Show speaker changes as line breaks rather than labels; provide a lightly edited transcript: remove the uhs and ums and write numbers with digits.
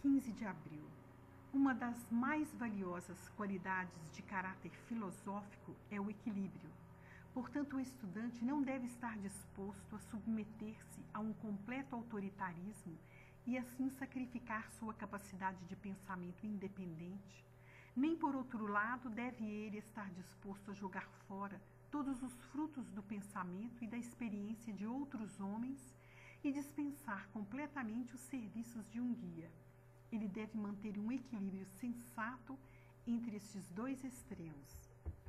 15 de abril. Uma das mais valiosas qualidades de caráter filosófico é o equilíbrio. Portanto, o estudante não deve estar disposto a submeter-se a um completo autoritarismo e assim sacrificar sua capacidade de pensamento independente. Nem, por outro lado, deve ele estar disposto a jogar fora todos os frutos do pensamento e da experiência de outros homens e dispensar completamente os serviços de um guia. Ele deve manter um equilíbrio sensato entre estes dois extremos.